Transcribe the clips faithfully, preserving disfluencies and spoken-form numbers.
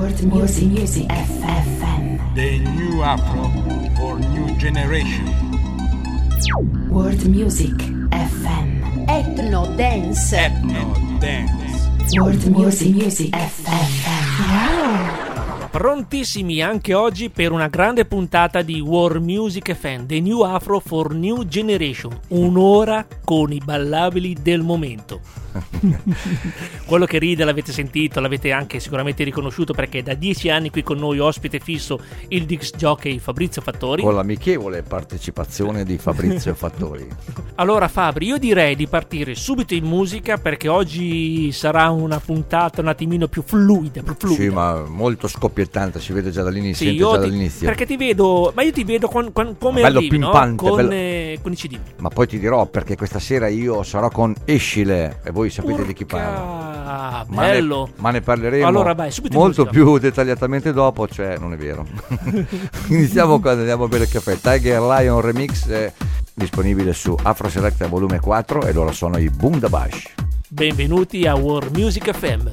World Music Music F M. The new Afro for new generation. World Music F M. Ethno Dance. Ethno Dance. World Music Music F M. Wow. Prontissimi anche oggi per una grande puntata di World Music F M, The New Afro for New Generation. Un'ora con i ballabili del momento. Quello che ride l'avete sentito, l'avete anche sicuramente riconosciuto, perché da dieci anni qui con noi ospite fisso il disc jockey Fabrizio Fattori, con l'amichevole partecipazione di Fabrizio Fattori. Allora Fabri, io direi di partire subito in musica, perché oggi sarà una puntata un attimino più fluida, più fluida. Sì, ma molto scoppiettante, si vede già dall'inizio, sì, sente già ti, dall'inizio. Perché ti vedo, ma io ti vedo con, con, come bello arrivi, pimpante, no? Con, bello... eh, con i C D. Ma poi ti dirò, perché questa sera io sarò con Escile e voi sapete Urca, di chi parlo. Bello. Ma ne, ma ne parleremo allora, vai, molto più dettagliatamente dopo, cioè non è vero. Iniziamo quando andiamo a bere il caffè. Tiger Lion Remix è disponibile su Afro Selecta volume quattro e loro sono i Bundabash. Benvenuti a World Music F M.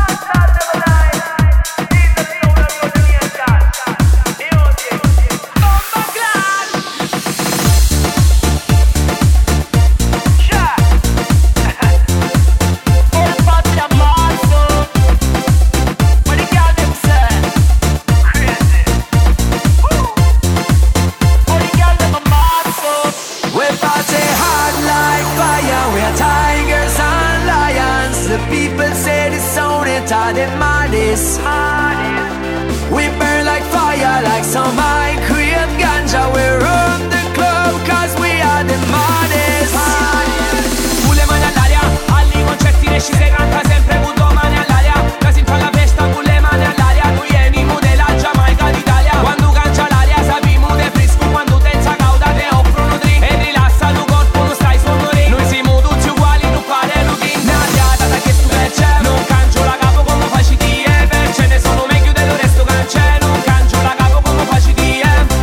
And madness. We burn like fire, like some high cream ganja. We run the club cause we are the maddest. Tu le mani all'aria, agli concerti ne scise canta sempre avuto mani all'aria. La sinto alla festa con le mani all'aria. Tu vieni della Giamaica d'Italia. Quando cancia l'aria sappiamo de fresco. Quando tenza cauda te offrono drink. E rilassa tu corpo, non stai sonore. Noi siamo tutti uguali, non fare routine. Nadiata da che tu c'è, non cangio la capo ce ne sono meglio del resto che c'è, non cangio la capo come facci di eh.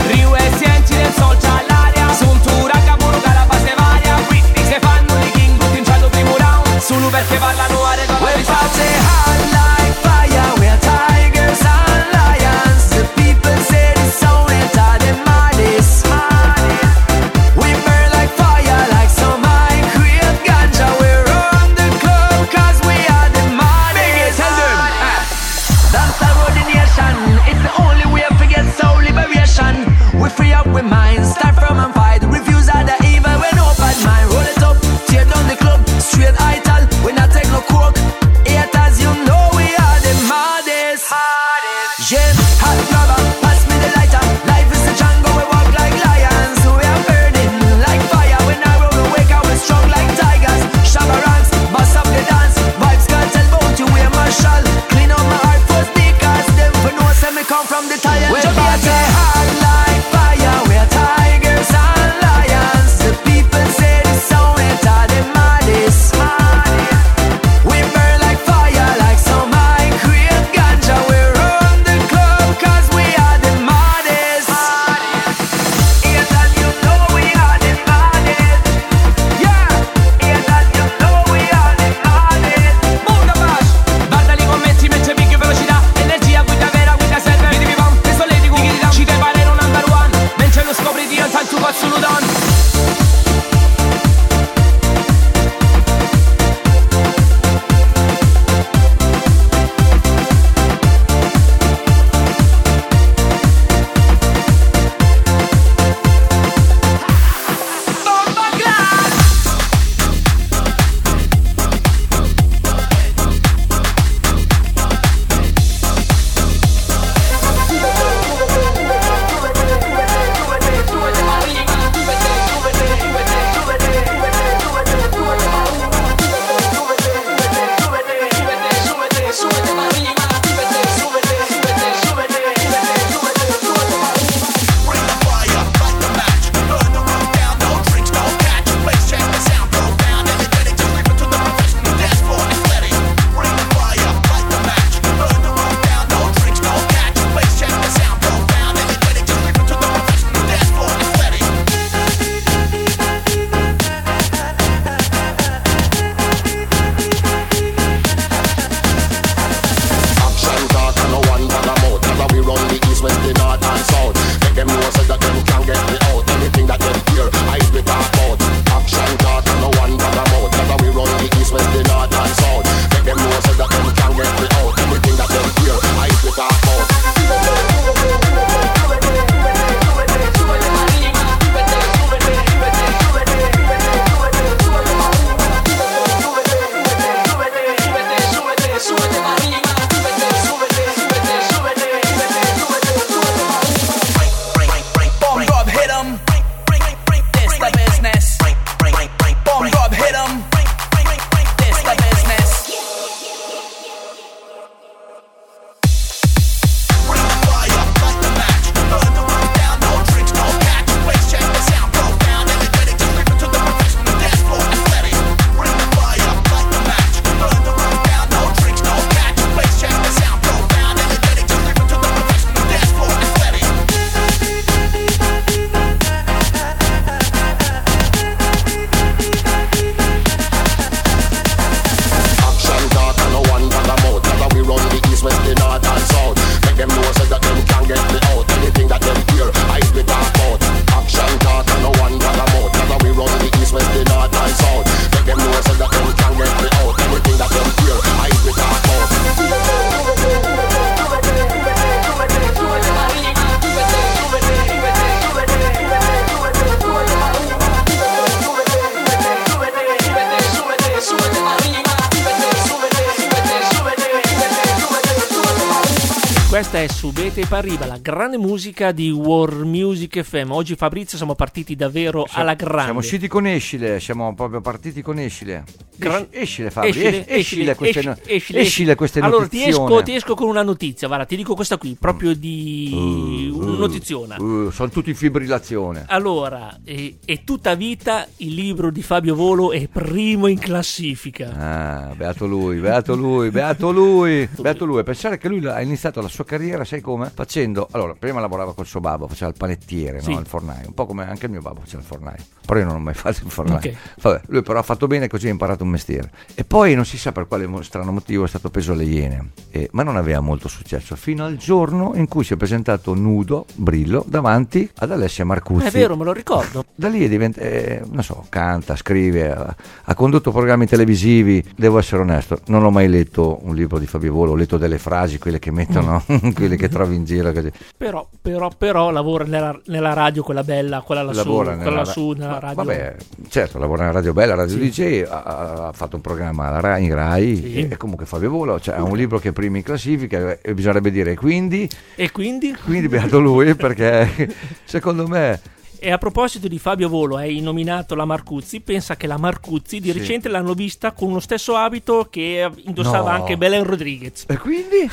questa è Subete e Parriba, la grande musica di World Music F M. Oggi Fabrizio siamo partiti davvero Siamo- alla grande. Siamo usciti con Escile, siamo proprio partiti con Escile. Gran- Esci- Escile, Fabri, Escile, es- escile queste, esci- no- escile, escile queste allora ti esco, notizione. ti esco con una notizia, guarda, ti dico questa qui, proprio di una notiziona. Uh, sono tutti in fibrillazione. Allora, è, è tutta vita il libro di Fabio Volo è primo in classifica. Ah, beato lui, beato lui, beato lui, beato lui. Pensare che lui ha iniziato la sua carriera, sai come? Facendo, allora, prima lavorava col suo babbo, faceva il panettiere, Sì. no? Il fornaio, un po' come anche il mio babbo faceva il fornaio. Però io non ho mai fatto il fornaio. Ok. Vabbè, lui però ha fatto bene, così ha imparato un mestiere. E poi non si sa per quale mo- strano motivo è stato preso alle Iene, Eh, ma non aveva molto successo, fino al giorno in cui si è presentato nudo, brillo, davanti ad Alessia Marcuzzi. È vero, me lo ricordo. Da lì è divent- eh, non so, canta, scrive, ha, ha condotto programmi televisivi. Devo essere onesto, non ho mai letto un libro di Fabio Volo, ho letto delle frasi, quelle che mettono, quelle che trovi in giro così. Però, però, però lavora nella, nella radio, quella bella, quella lassù, Lavora quella nella, lassù nella ma- radio. Vabbè, certo, lavora nella Radio Bella, Radio Sì. D J, ha, ha fatto un programma alla Rai, in Rai, Sì. e, e comunque Fabio Volo, cioè, ha un libro che è primo in classifica, e bisognerebbe dire quindi, E quindi? quindi beato lui, perché secondo me... E a proposito di Fabio Volo, hai nominato la Marcuzzi, pensa che la Marcuzzi di Sì. recente l'hanno vista con lo stesso abito che indossava No. anche Belen Rodriguez. E quindi?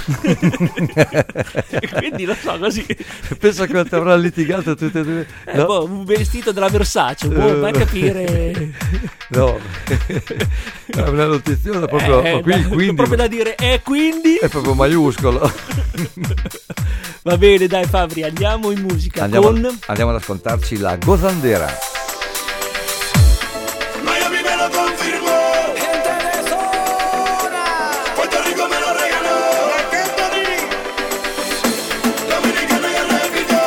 E quindi lo so, così. Penso che ti avrà litigato tutte e due. Eh, No? boh, un vestito della Versace, boh, vai a capire. No, è una notizia proprio, Eh, qui, da- quindi proprio da dire, e quindi? è proprio maiuscolo. Va bene, dai Fabri, andiamo in musica Andiamo, con... andiamo ad ascoltarci la Gozandera. Miami me lo confirmó. Gente de zona. Puerto Rico me lo regaló. Dominicana ya repitió.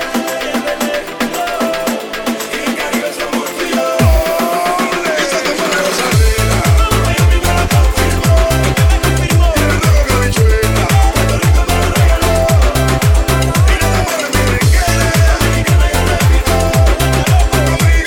Y el Caribe somos tú y yo. Esa que fue la gozadera. Miami me lo confirmó. Y el loco que me chueta. Puerto Rico me lo regaló. Y nada más me tiene que dar. Dominicana ya repitió. Conmigo.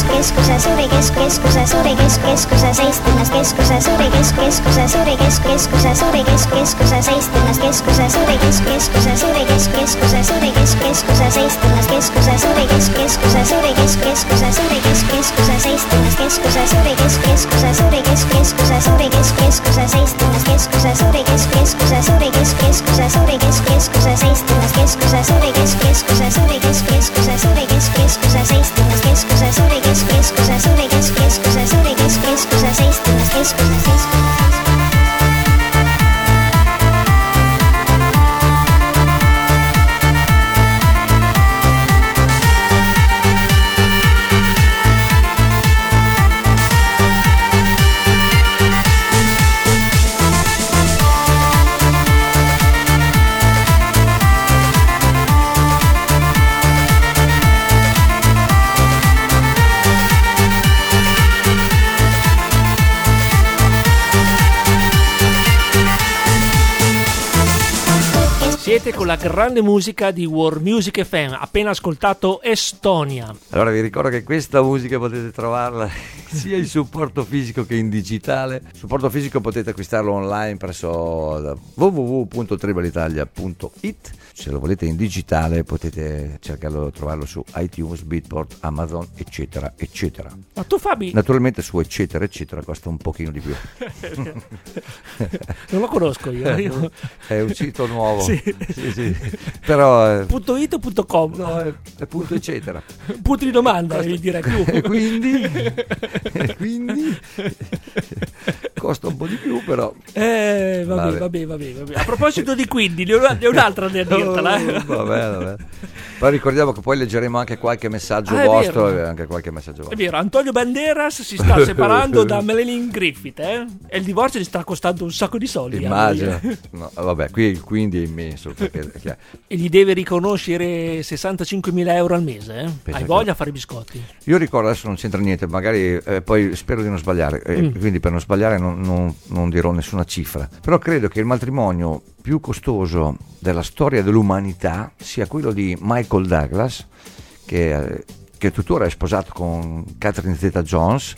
keskuse suuri kesk keskuse suuri kesk keskuse seitsmes keskuse suuri kesk keskuse suuri kesk keskuse suuri kesk keskuse seitsmes keskuse suuri kesk keskuse suuri kesk keskuse suuri kesk keskuse seitsmes keskuse suuri kesk keskuse suuri kesk keskuse suuri kesk keskuse seitsmes keskuse suuri kesk keskuse suuri kesk keskuse suuri kesk keskuse seitsmes keskuse suuri kesk keskuse suuri kesk keskuse suuri kesk keskuse seitsmes keskuse suuri kesk keskuse suuri kesk keskuse suuri kesk keskuse seitsmes keskuse suuri kesk keskuse suuri kesk keskuse suuri kesk keskuse seitsmes keskuse seitsmes Siete con la grande musica di World Music F M, appena ascoltato Estonia. Allora vi ricordo che questa musica potete trovarla sia in supporto fisico che in digitale. Il supporto fisico potete acquistarlo online presso w w w punto tribalitalia punto i t. Se lo volete in digitale potete cercarlo, trovarlo su iTunes, Beatport, Amazon, eccetera, eccetera. Ma tu Fabi... Naturalmente su eccetera, eccetera costa un pochino di più. Non lo conosco io. io... È un sito nuovo. Sì. Sì, sì. Però... Punto .it o punto .com? No, è, è punto eccetera. Punto di domanda, costa... direi più. E quindi... e quindi... costa un po' di più, però... Eh, vabbè, vabbè, vabbè, vabbè. A proposito di quindi, ne ho un'altra da dirtela. Eh. Va bene, va bene. Poi ricordiamo che poi leggeremo anche qualche messaggio ah, vostro vero. e anche qualche messaggio vostro. È vero, Antonio Banderas si sta separando da Melanie Griffith, eh? E il divorzio gli sta costando un sacco di soldi. Immagino. No, vabbè, qui quindi è immenso. Perché, e gli deve riconoscere sessantacinquemila euro al mese, eh? Pensa Hai che... voglia a fare i biscotti? Io ricordo, adesso non c'entra niente, magari eh, poi spero di non sbagliare, eh, mm. quindi per non sbagliare non, non, non dirò nessuna cifra, però credo che il matrimonio più costoso della storia dell'umanità sia quello di Michael Douglas, che, che tuttora è sposato con Catherine Zeta-Jones,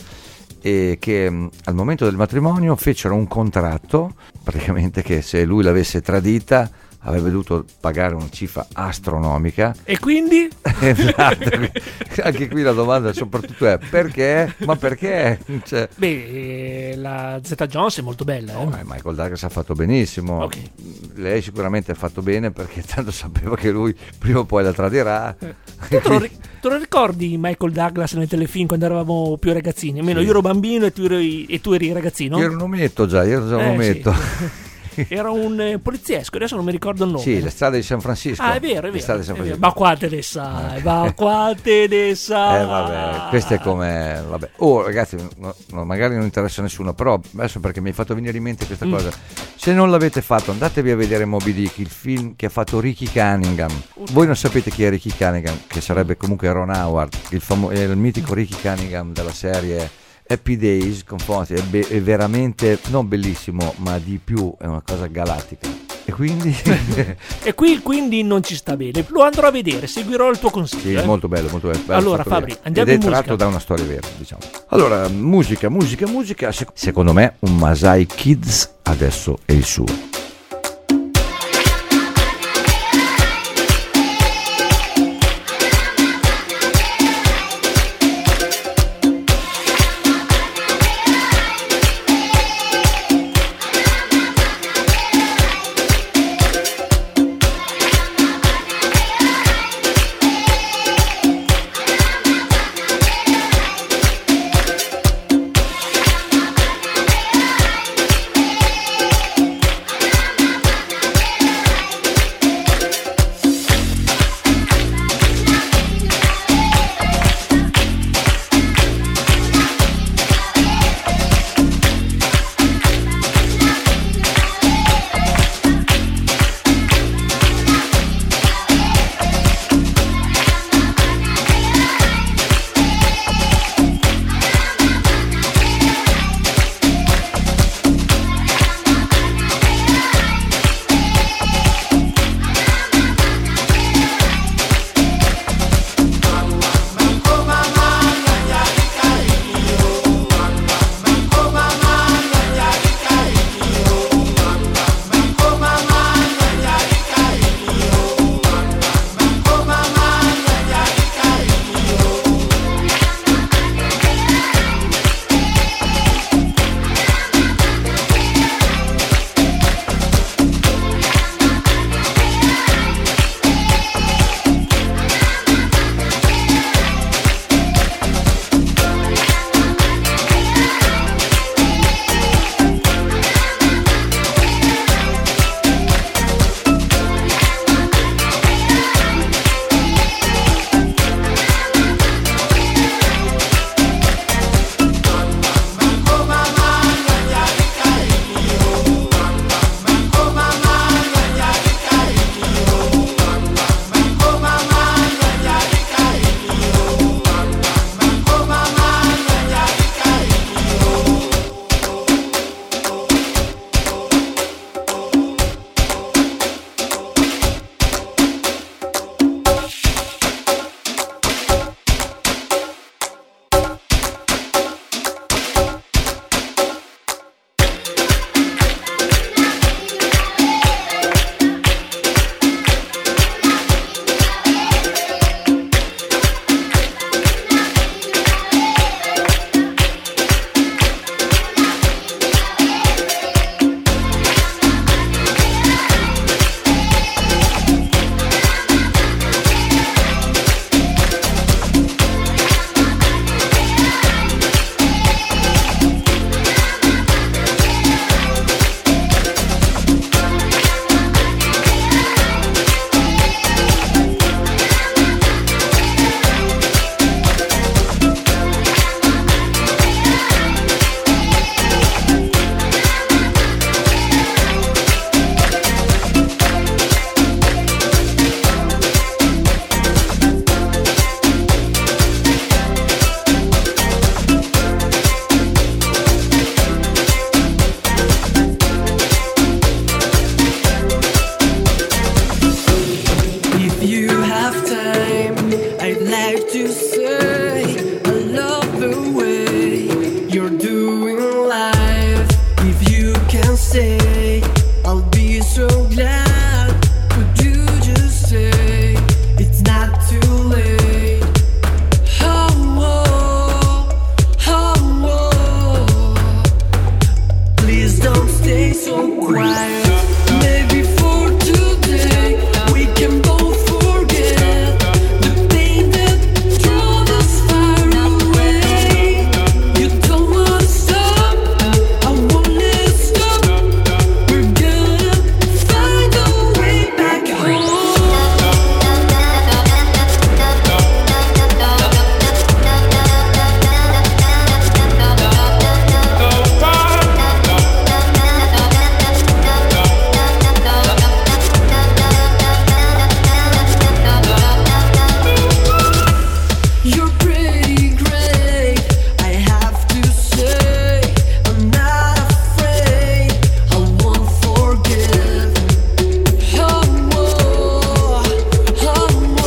e che mh, al momento del matrimonio fecero un contratto praticamente che se lui l'avesse tradita avrebbe dovuto pagare una cifra astronomica. E quindi? Esatto. Anche qui la domanda soprattutto è perché? Ma perché? Cioè... Beh, la Zeta-Jones è molto bella. Eh? No, Michael Douglas ha fatto benissimo. Okay. Lei sicuramente ha fatto bene perché tanto sapeva che lui prima o poi la tradirà. Eh. Tu te, lo, te lo ricordi Michael Douglas nei telefilm quando eravamo più ragazzini? Almeno sì. Io ero bambino e tu eri, e tu eri ragazzino. Io ero un ometto già, io ero già un eh, ometto. Sì. Era un eh, poliziesco, adesso non mi ricordo il nome. Sì, le strade di San Francisco. Ah, è vero, è vero. Le strade di San Francisco. Ma quante ne sai? Ma quante ne sai? Eh, vabbè, questo è come. Vabbè. Oh, ragazzi, no, no, magari non interessa a nessuno, però adesso perché mi hai fatto venire in mente questa mm. cosa. Se non l'avete fatto, andatevi a vedere Moby Dick, il film che ha fatto Ricky Cunningham. Voi non sapete chi è Ricky Cunningham, che sarebbe comunque Ron Howard, il, famo- il mitico Ricky Cunningham della serie Happy Days con Fonzie, è, be- è veramente non bellissimo, ma di più è una cosa galattica. E quindi e qui quindi non ci sta bene. Lo andrò a vedere, seguirò il tuo consiglio. Sì, eh? molto bello, molto bello. Allora, Fabri, andiamo Ed in è musica. tratto da una storia vera, diciamo. Allora, musica, musica, musica. Secondo me, un Masai Kids adesso è il suo. say I love the way you're doing life. If you can say I'll be so glad. Could you just say it's not too late? Oh, oh, oh, oh. Please don't stay so quiet. Maybe for today we can both forget the pain that drove us far away. You don't wanna stop, I won't let it stop. We're gonna find a way back home. You're pretty great, I have to say. I'm not afraid, I won't forget. Oh, oh, oh,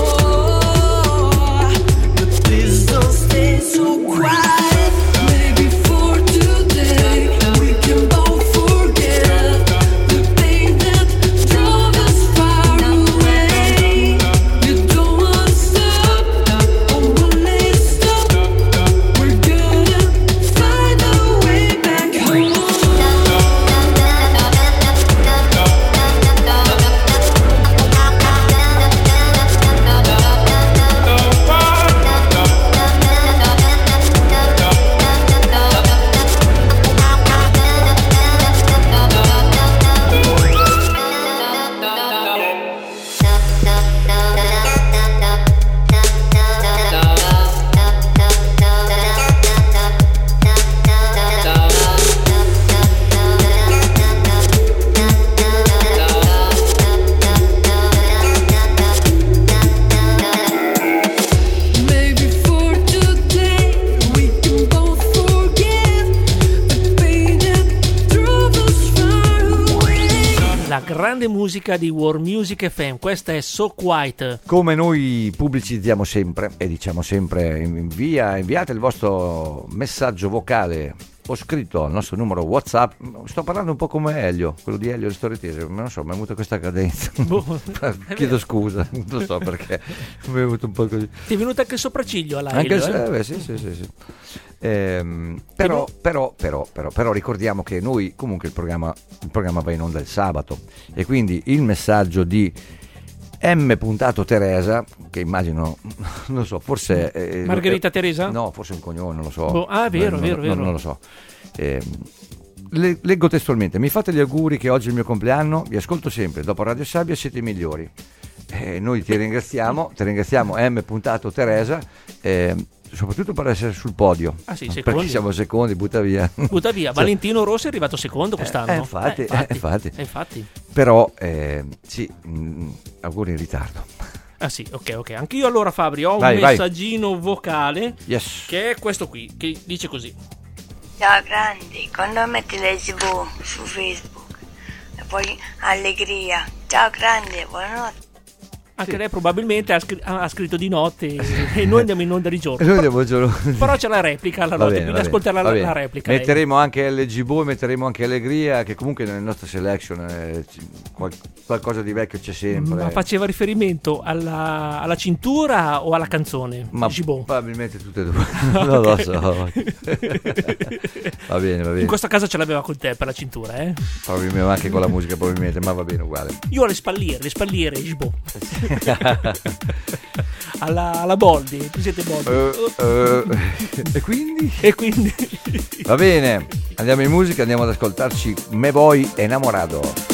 oh. But please don't stay so quiet. Maybe for today we can both forget the pain that drove us far away. You don't wanna stop, I won't let it stop. We're gonna find a way back home. Maybe for today we can both forget the pain that drove us far away. La grande musica di World Music F M, questa è So Quiet. Come noi pubblicizziamo sempre e diciamo sempre, invia, inviate il vostro messaggio vocale o scritto al nostro numero WhatsApp. Sto parlando un po' come Elio, quello di Elio il Storyteller, non so, mi è avuta questa cadenza. Boh, Chiedo scusa, non lo so perché mi è avuto un po' così. Ti è venuto anche sopracciglio alla Anche Elio, se, eh? eh, beh, sì, sì, sì, sì. Ehm, però, però, però, però, però ricordiamo che noi comunque il programma, il programma va in onda il sabato e quindi il messaggio di M. Teresa, che immagino, non so, forse eh, Margherita eh, Teresa? No, forse un cognome, non lo so. Boh, ah, vero, non, vero, non, vero. Non lo so. Ehm, le- leggo testualmente: mi fate gli auguri che oggi è il mio compleanno, vi ascolto sempre, dopo Radio Sabbia siete i migliori. Eh, noi ti ringraziamo, ti ringraziamo M. Teresa, eh, soprattutto per essere sul podio. Ah sì, Perché secondi. siamo secondi, butta via. Butta via, Valentino Rossi è arrivato secondo quest'anno. eh, infatti, eh, infatti. eh, infatti. Però, eh, sì, mh, auguri in ritardo. Ah sì, ok, ok. Anch'io allora, Fabri, ho Vai, un vai. messaggino vocale Yes. che è questo qui, che dice così. Ciao grandi, quando metti le tv su Facebook e poi allegria. Ciao grandi, buonanotte. Anche lei probabilmente ha, scr- ha scritto di notte e noi andiamo in onda di E giorno. noi andiamo il giorno. Però c'è la replica alla Va notte, bene, quindi va ascolterà bene, la, va la bene. replica. lei. Metteremo anche L G B O e metteremo anche Allegria, che comunque nelle nostre selection eh, ci- qual- qualcosa di vecchio c'è sempre. Ma faceva riferimento alla, alla cintura o alla canzone? Ma Gibò. probabilmente tutte e due. Non lo so. Va bene, va In bene. questo caso ce l'aveva con te per la cintura, eh? Probabilmente anche con la musica, probabilmente, ma va bene uguale. Io ho le spalliere, le spalliere, Gibò. alla, alla Boldi, tu siete Boldi. Eh, eh, e quindi? E quindi Va bene, andiamo in musica, andiamo ad ascoltarci Me Voy Enamorado.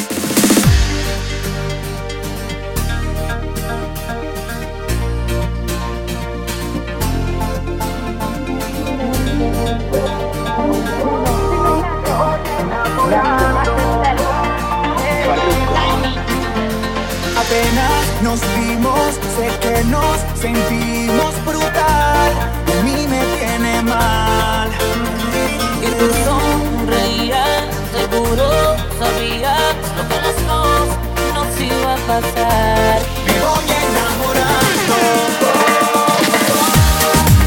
Apenas nos vimos, sé que nos sentimos brutal. A mí me tiene mal. Y tú sonreías, seguro sabías lo que a los dos nos iba a pasar. Me voy enamorando.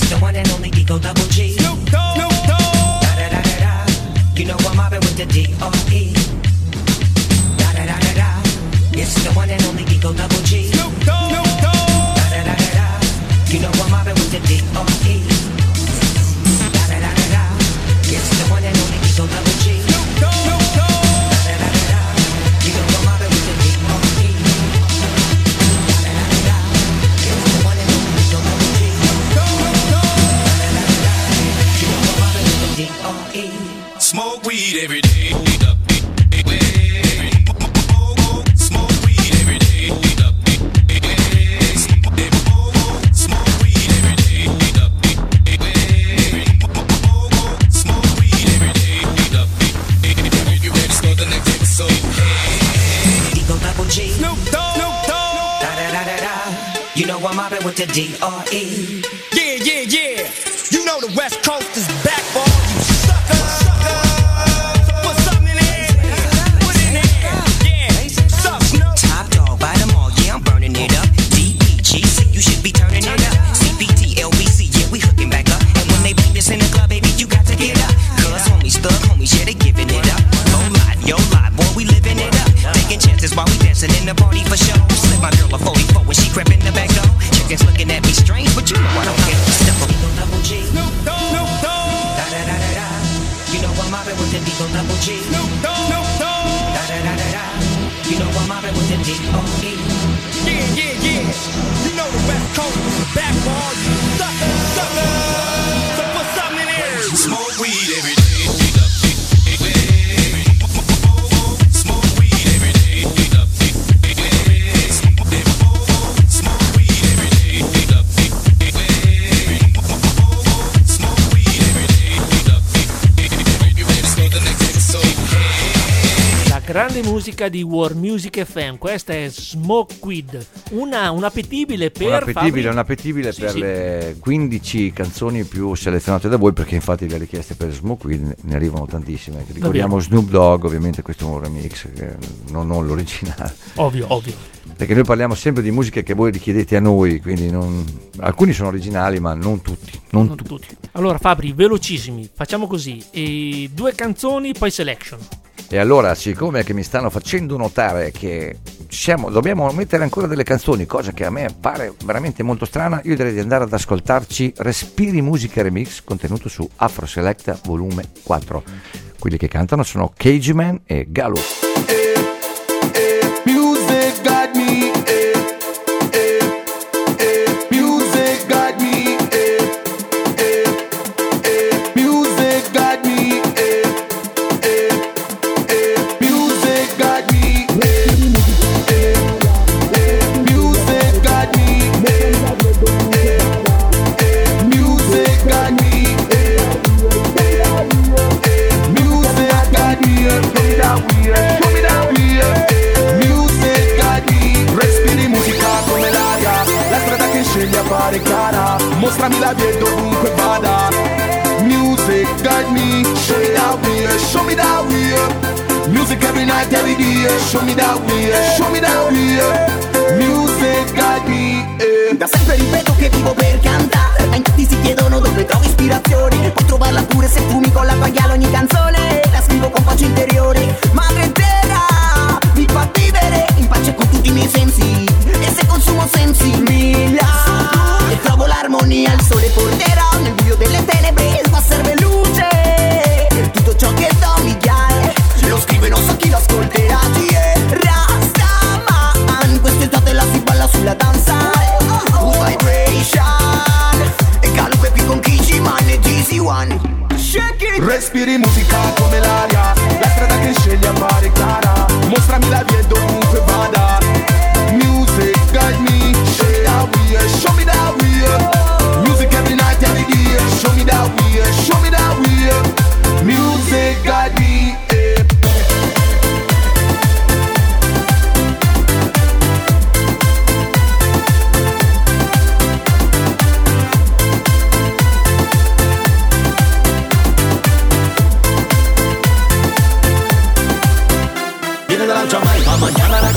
the one and only Eagle Double G. Snoop Dogg. Snoop Dogg. Da da da da da. You know I'm mobbing with the D R E. Da da da da da. It's the one and only Eagle Double G. Snoop Dogg. Snoop Dogg. Da da da da da. You know I'm mobbing with the D R E. Da da da da da. It's the one and only Eagle Double G. Snoop Dogg. Snoop Dogg. Da da da da da. You know I'm mobbing with the D R E. Da da da da da. It's the one and only Eagle Double G. Snoop Dogg. Snoop Dogg. Da da da da da. You know I'm mobbing with the D R E. Smoke weed every day. Smoke weed every day. Smoke weed every day. Smoke weed every day. You ready to start the next episode? Eagle Double G. Snoop Dogg. Snoop Dogg. Da da da da da. You know I'm mobbing with the D R E. Yeah, yeah, yeah. You know the West Coast is back for all you suckers. So put something in there. Put it in there. Yeah. Suck, Snoop. Top dog by them all, yeah, I'm burning it up. D E G C, you should be turning it up. C B T, L B C, yeah, we hooking back up. And when they bring this in the club, baby, you got to get up. Cause homies, thug homies, yeah, they giving it up. No lie, yo lie, boy, we living it up. Taking chances while we dancing in the party for show. Slip my girl a forty-four when she crept in the back door. Chickens looking at me strange, but you know I don't care. Step up, Eagle Double G. Snoop Dogg. Snoop Dogg. Da da da da da. You know I'm mobbing with the Eagle Double G. Snoop Dogg. Snoop Dogg. Da da da da da. You know I'm mobbing with the D R E. Yeah, yeah, yeah. You know the West Coast is back for all you suckers. Suckers. So put something in there. Smoke weed every day. Smoke weed every day. Smoke weed every day. Smoke weed every day. You ready to start the next episode? La grande musica di War Music F M, questa è Smoke Weed, una, un appetibile per Un appetibile, Fabri- un appetibile Sì, per sì. le quindici canzoni più selezionate da voi, perché infatti le richieste per Smoke Weed ne arrivano tantissime. Ricordiamo Davvero? Snoop Dogg, ovviamente questo è un remix, che non, non l'originale. Ovvio, ovvio. Perché noi parliamo sempre di musiche che voi richiedete a noi, quindi non, alcuni sono originali, ma non tutti. Non Non tutti. tutti. Allora Fabri, velocissimi, facciamo così, e due canzoni, poi selection. E allora, siccome che mi stanno facendo notare che siamo, dobbiamo mettere ancora delle canzoni, cosa che a me pare veramente molto strana, io direi di andare ad ascoltarci Respiri Musica Remix, contenuto su Afro Selecta volume quattro. Quelli che cantano sono Cageman e Galo. Music got me, eh, eh, eh. Music got me, eh, eh, eh. Music got me, eh, eh, eh. Music got me, eh, eh, eh. Music got me, eh, eh, eh. Music got me, eh, eh, eh. Music got me, eh. Show me that way, eh. Show me that way, eh. Music got me. Respiri musica come l'aria, la strada che scegli appare chiara. Mostrami la via dovunque vada. Music got me. Show me that way, eh. Show me that way, eh. Music every night, every day, eh. Show me that way, eh. Show me that way, eh. Music got me, eh. Da sempre ripeto che vivo per cantare, ma in tutti si chiedono dove trovo ispirazione. Puoi trovarla pure se fumi con la paglia ogni canzone. La scrivo con pace interiore, madre terra mi fa vivere in pace con tutti i miei sensi. E se consumo sensi mila e trovo l'armonia, il sole porterà nel buio delle tenebre, ma serve luce. Tutto ciò che do mi chiede, lo scrivo e non so chi lo ascolterà. Rastaman, quest'estate la si balla sulla danza. Good vibration, e Galupe qui con Kijiman e G Z One. Respiri musica come l'aria, la strada che scegli appare chiara. Mostrami la via dovunque vada. Music got me. Show me that way, eh. Show me that way, eh. Music every night, every day, eh. Show me that way, eh. Show me that way, eh. Music got me, eh. Viene dalla Giamaica, mañana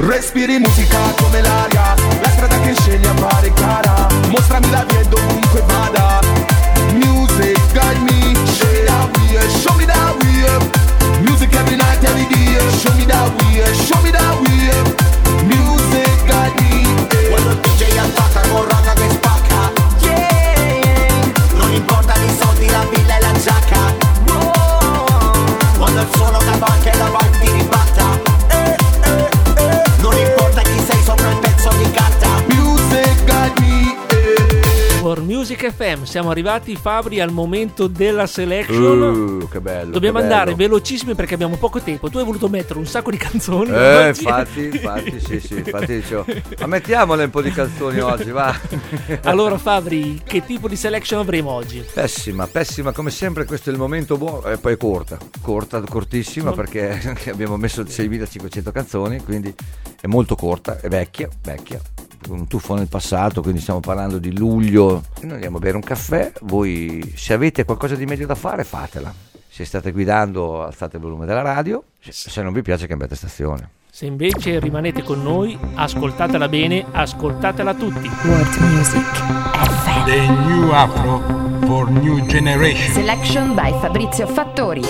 Respiri musica come l'aria, la strada che scegli appare cara. Mostrami la via dovunque vada. Music guide me, show me that way, show me that way. Music every night, every day, show me that way, show me that way. Music guide me. Quando il D J attacca con roca che spacca, yeah. Non importa i soldi, la villa e la giacca, oh. Quando il suono cavalca e la vibe ti ribatta, eh, eh, eh. Non importa chi sei sopra il pezzo di carta. Music guide me, eh. For Music F M, siamo arrivati, Fabri, al momento della selection. Uh, che bello. Dobbiamo che andare bello. velocissimi perché abbiamo poco tempo. Tu hai voluto mettere un sacco di canzoni. Eh, oggi. infatti, infatti, sì, sì, infatti dicevo, ma mettiamole un po' di canzoni oggi, va. Allora, Fabri, che tipo di selection avremo oggi? Pessima, pessima come sempre, questo è il momento buono, e poi corta, corta, cortissima, perché abbiamo messo seimilacinquecento canzoni, quindi è molto corta, è vecchia, vecchia, un tuffo nel passato, quindi stiamo parlando di luglio. Noi andiamo a bere un caffè, voi se avete qualcosa di meglio da fare fatela, se state guidando alzate il volume della radio, se non vi piace cambiate stazione. Se invece rimanete con noi, ascoltatela bene, ascoltatela tutti. World Music F M. The New Afro for New Generation. Selection by Fabrizio Fattori.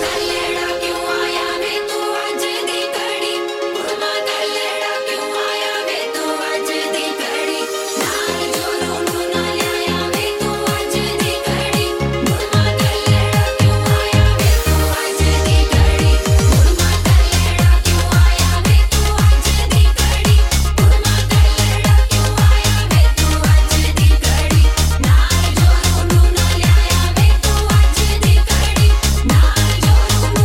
Nah,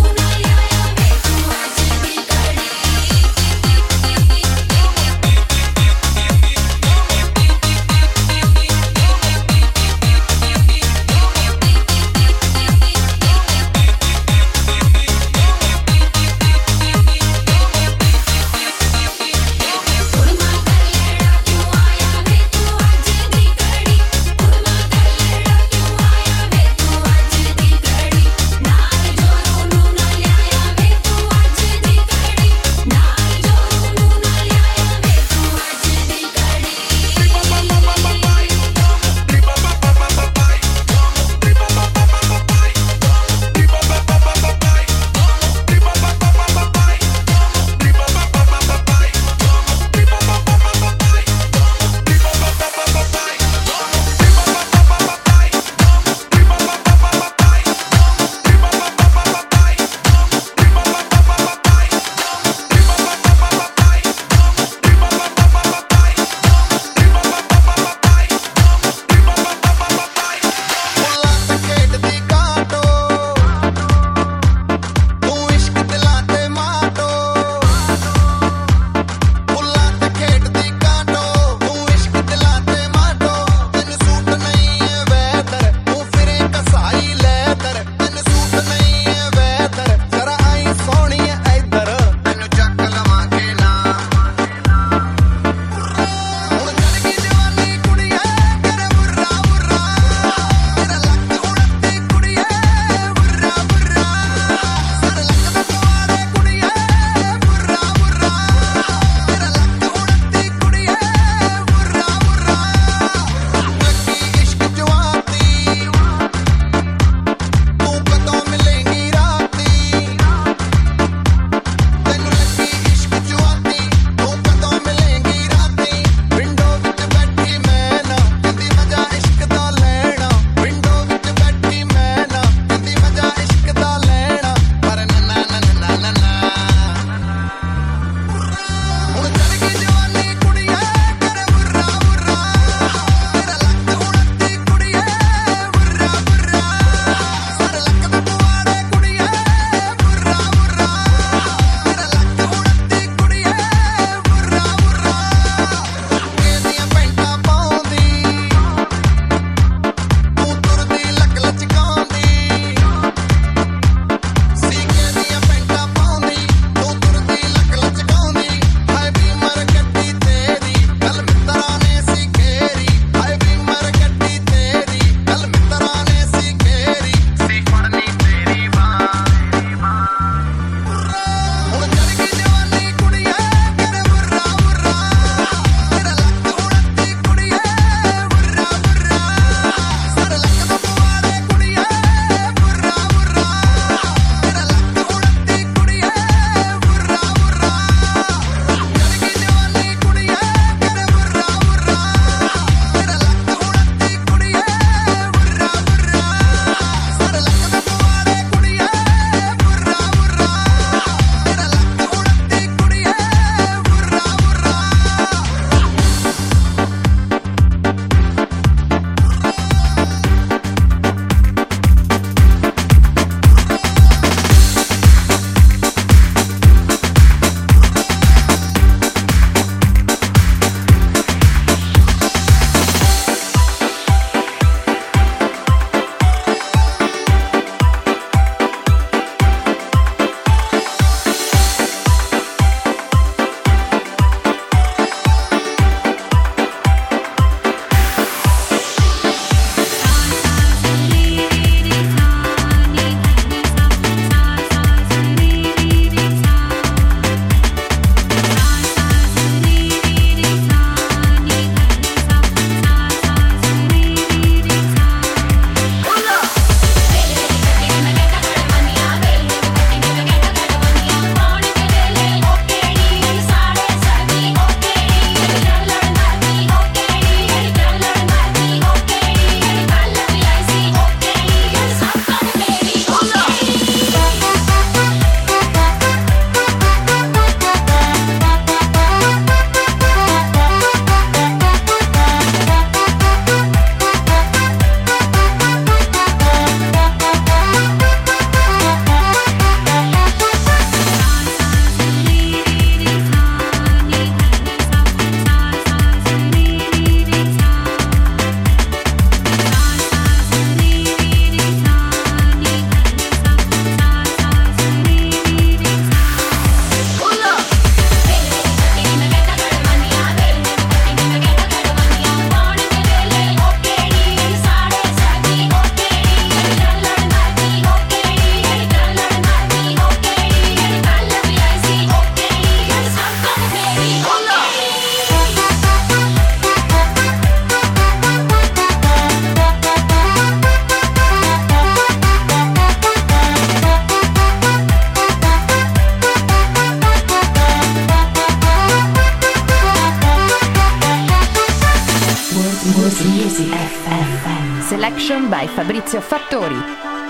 Selection by Fabrizio Fattori.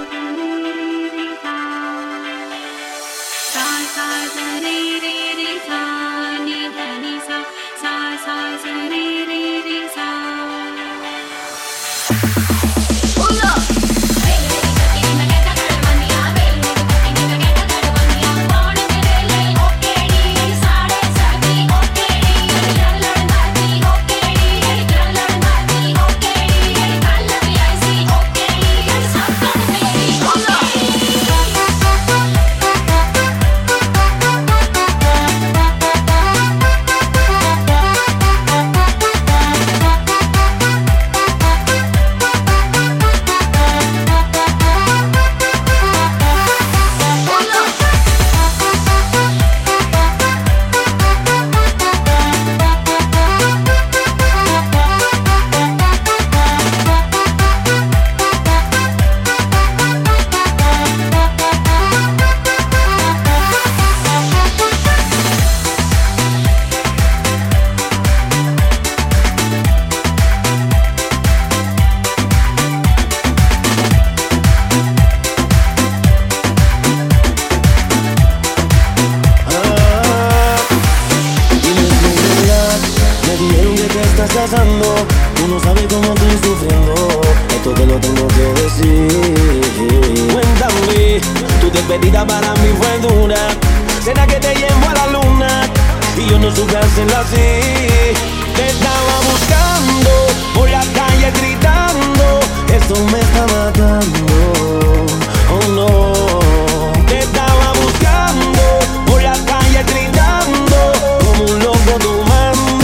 Tú no sabes cómo estoy sufriendo, esto te lo tengo que decir. Cuéntame, tu despedida para mí fue dura. Será que te llevo a la luna y yo no supe hacerlo así. Te estaba buscando por la calle gritando, esto me está matando. Oh no, te estaba buscando por la calle gritando como un loco tomando.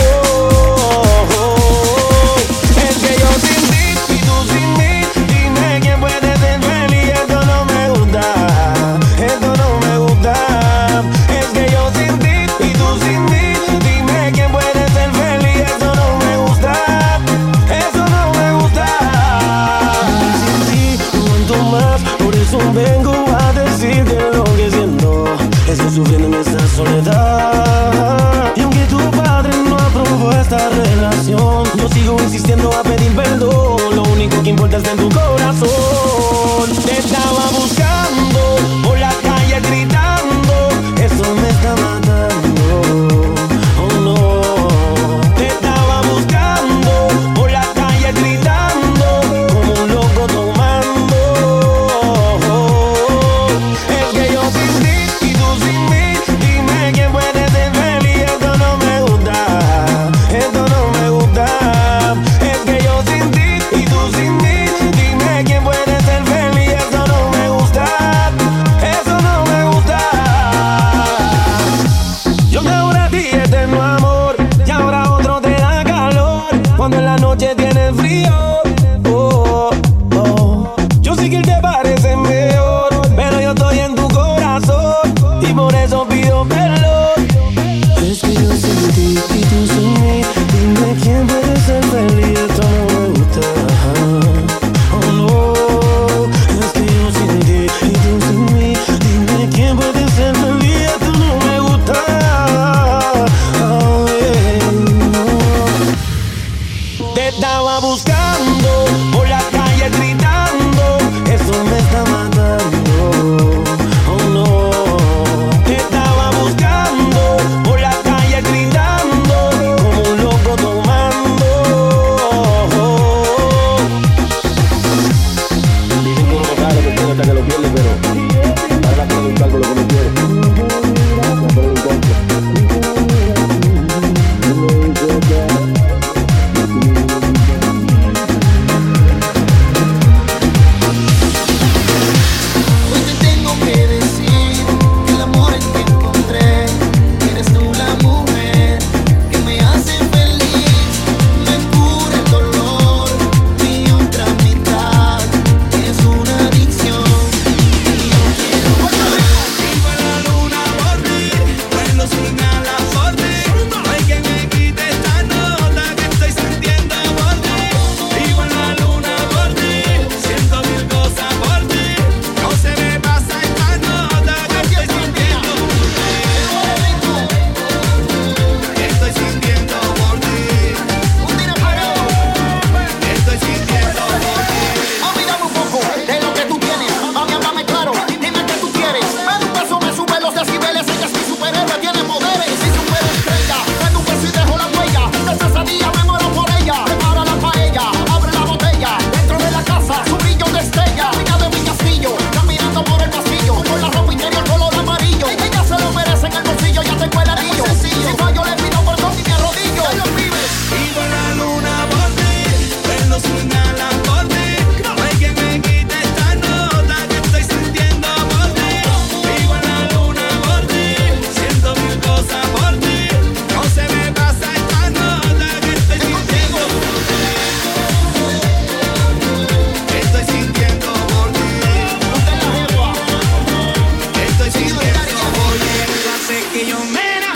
Vengo a decirte lo que siento. Estoy sufriendo en esta soledad. Y aunque tu padre no aprobó esta relación, yo sigo insistiendo a pedir perdón. Lo único que importa está en tu corazón. Te estaba buscando por la calle gritando, eso me está matando. Oh no, te estaba buscando por la calle gritando como un loco tomando. Es que yo sin ti y tú sin mí, dime quién puede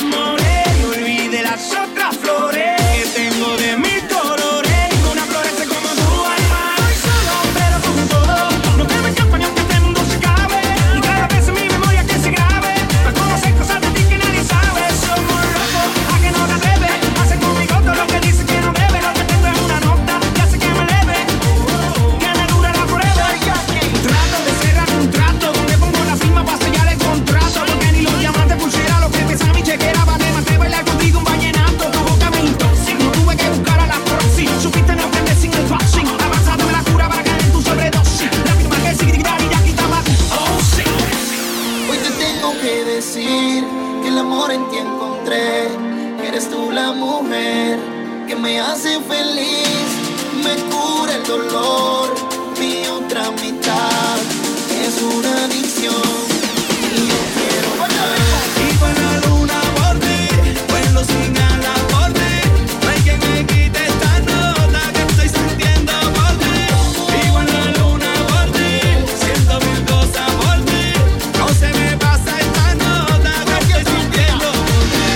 enamoré y olvidé las otras flores que tengo de mil colores. Ninguna florece como tu alma. Soy solo, pero como todo. No te me escapo ni aunque este mundo se acabe. Y cada vez en mi memoria que se grabe. Para conocer cosas de ti que nadie sabe. Somos locos, a que no te atreves. Hace conmigo todo lo que dices que no debe. Lo que tengo es una nota que hace que me eleve, que me dure la prueba. Trato de cerrar un trato donde pongo la firma para sellar el contrato. Porque ni los diamantes pulsera lo que pesa mi chequera. Va de mate bailar contigo un vallenato. Tu boca me intoxica, no tuve que buscar a la proxy. Supiste no aprender sin el boxing. Avanzado la cura para caer en tu sobredosis. La firma que sigue y ya quitaba. Oh, sí. Hoy te tengo que decir que el amor en ti encontré. Que eres tú la mujer que me hace feliz, me cura el dolor. Mi otra mitad es una adicción y yo quiero más. Y con la luna por ti, vuelo sin alas por ti. No hay quien me quite esta nota que estoy sintiendo por ti. Y con la luna por ti, siento mil cosas por ti. No se me pasa esta nota que estoy sintiendo por ti.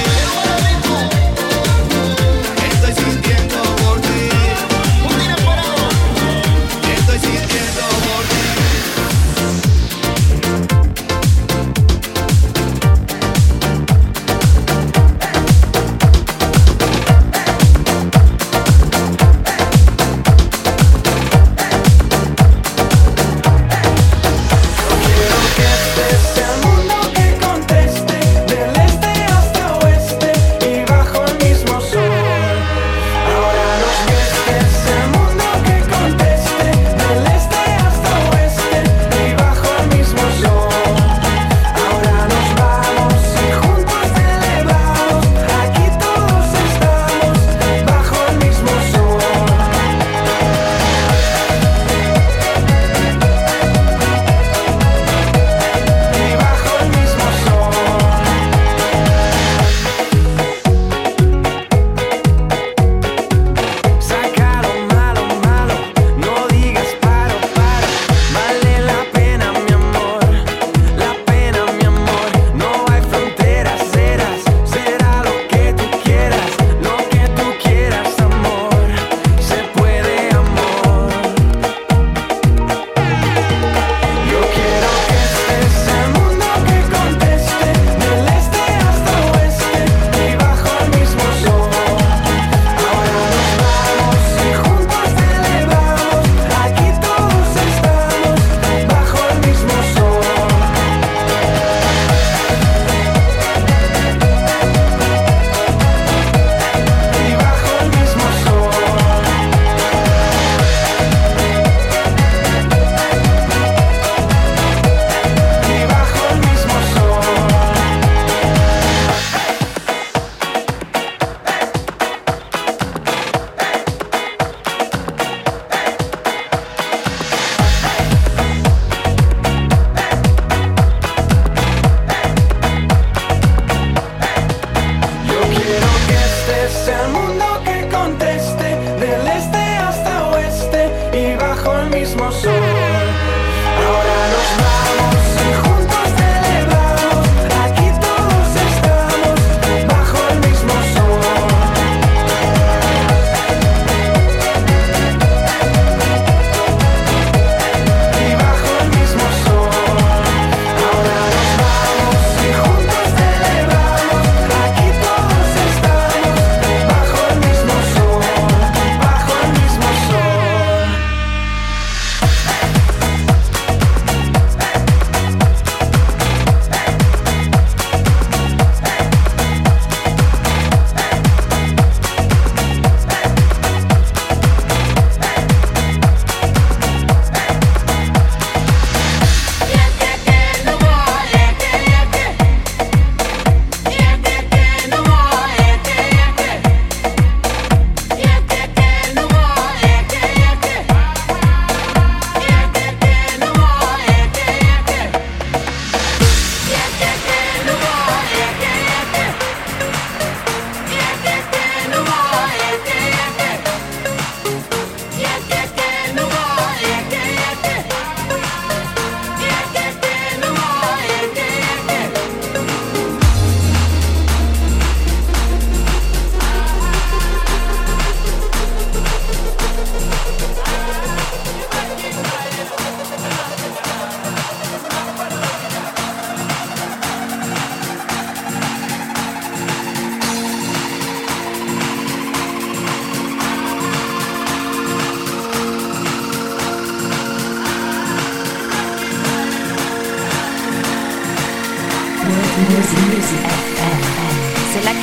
Estoy sintiendo por ti. Estoy sintiendo por ti.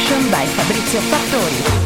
Generation by Fabrizio Fattori.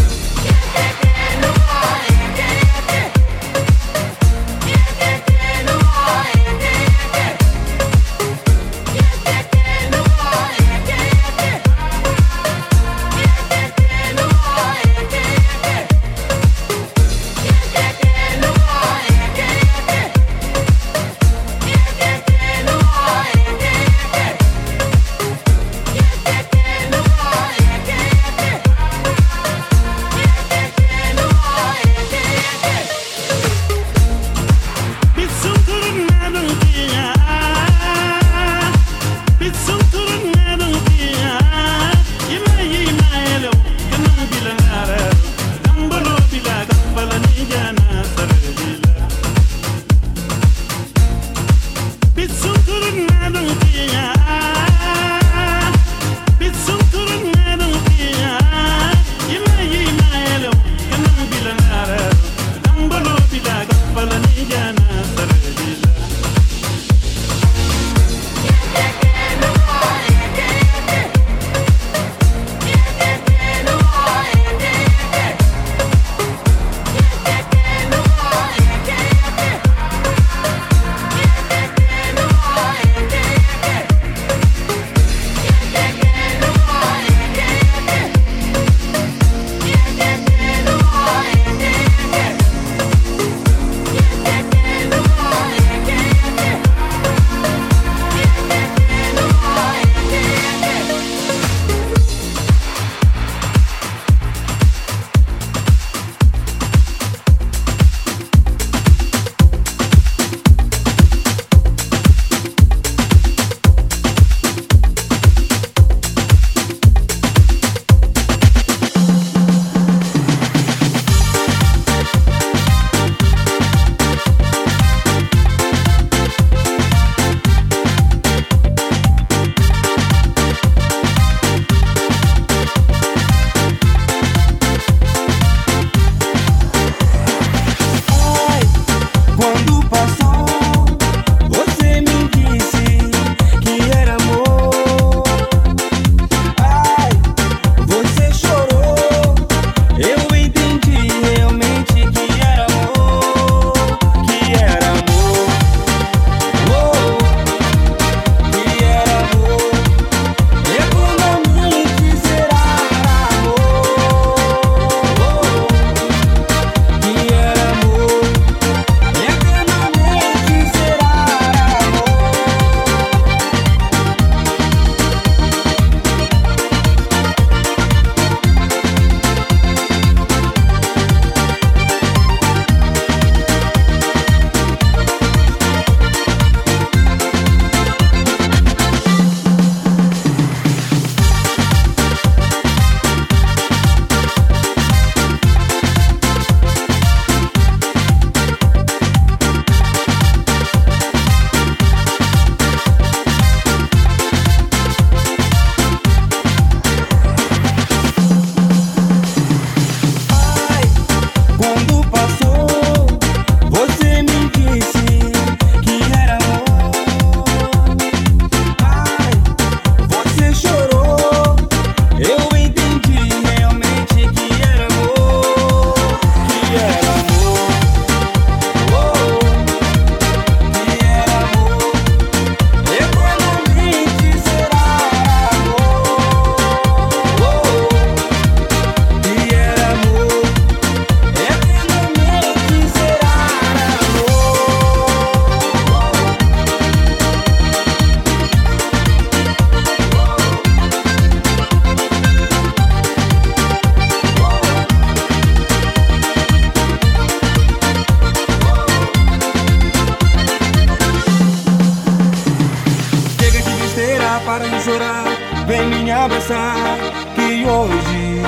abraçar, que hoje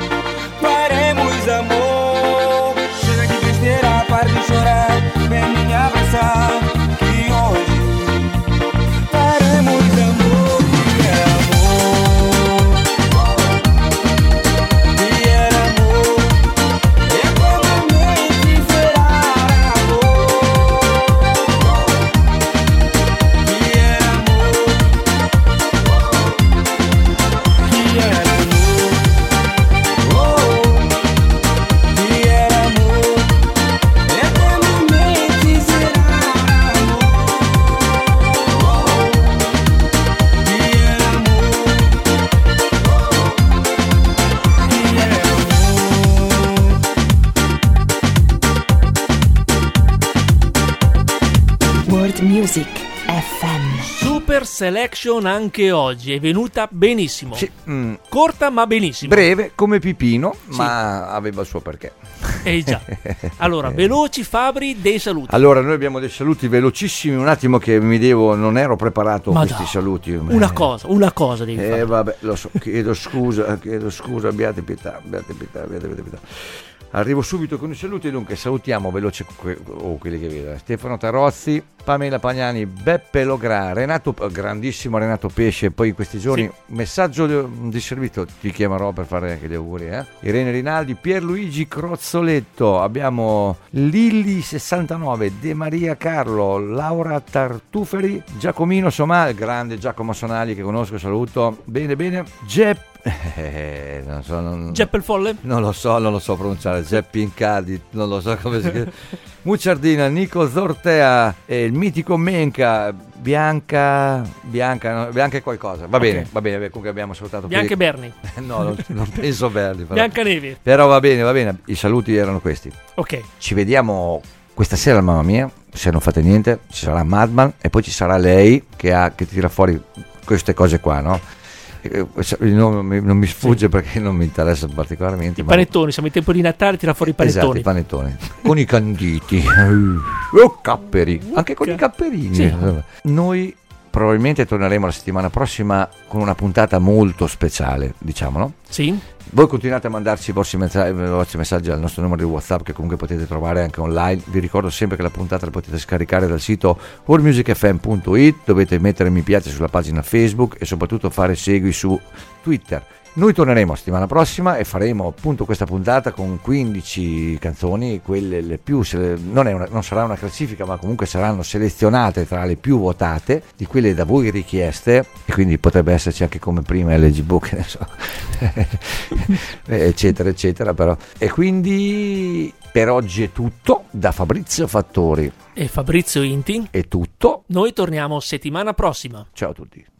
faremos amor. Chega de besteira, para de chorar, vem me abraçar, que hoje faremos amor. Que é amor, que é amor, eternamente será amor. Que é amor, que Music F M. Super selection anche oggi, è venuta benissimo. Sì, mm. Corta ma benissimo. Breve come Pipino, Sì. ma aveva il suo perché. Eh già. Allora, veloci Fabri, dei saluti. Allora, noi abbiamo dei saluti velocissimi, un attimo che mi devo, non ero preparato a Ma questi no. saluti. Una cosa, una cosa devi Eh fare. vabbè, lo so, chiedo scusa, chiedo scusa, abbiate pietà, abbiate pietà, abbiate pietà. Arrivo subito con i saluti, dunque salutiamo veloce que- oh, quelli che vedo. Stefano Tarozzi, Pamela Pagnani, Beppe Logrà, Renato, grandissimo Renato Pesce, poi in questi giorni Sì. messaggio di, di servizio, ti chiamerò per fare anche gli auguri, eh? Irene Rinaldi, Pierluigi Crozzoletto, abbiamo Lilli sessantanove, De Maria Carlo, Laura Tartuferi, Giacomino Somal, grande Giacomo Sonali che conosco, saluto, bene bene, Jepp Eh, non so, non, Jepp il folle? non lo so, non lo so pronunciare. Jepp Incadi, non lo so come si chiama. Mucciardina, Nico Zortea, eh, il mitico Menca, Bianca, Bianca, no, Bianca è qualcosa. Va bene, Ok. va bene, comunque abbiamo salutato. Bianca e quelli- Berni. no, non, non penso Berni. Però. Biancanevi. Però va bene, va bene. I saluti erano questi. Ok. Ci vediamo questa sera al Mamma Mia. Se non fate niente, ci sarà Madman e poi ci sarà lei che, ha, che tira fuori queste cose qua, no? Eh, Il nome mi- non mi sfugge perché non mi interessa particolarmente. I ma- panettoni, siamo in tempo di Natale, tira fuori i Esatto, panettoni. i panettoni. Con i canditi. Oh, capperi. Anche con i capperini. Sì. Noi probabilmente torneremo la settimana prossima con una puntata molto speciale, diciamo, no? Sì. Voi continuate a mandarci i vostri messaggi, i vostri messaggi al nostro numero di WhatsApp che comunque potete trovare anche online. Vi ricordo sempre che la puntata la potete scaricare dal sito world music f m punto it, dovete mettere mi piace sulla pagina Facebook e soprattutto fare segui su Twitter. Noi torneremo la settimana prossima e faremo appunto questa puntata con quindici canzoni, quelle le più sele- non, è una, non sarà una classifica, ma comunque saranno selezionate tra le più votate, di quelle da voi richieste, e quindi potrebbe esserci anche come prima L G Book, ne so, eccetera eccetera, però. E quindi per oggi è tutto da Fabrizio Fattori. E Fabrizio Inti. È tutto. Noi torniamo settimana prossima. Ciao a tutti.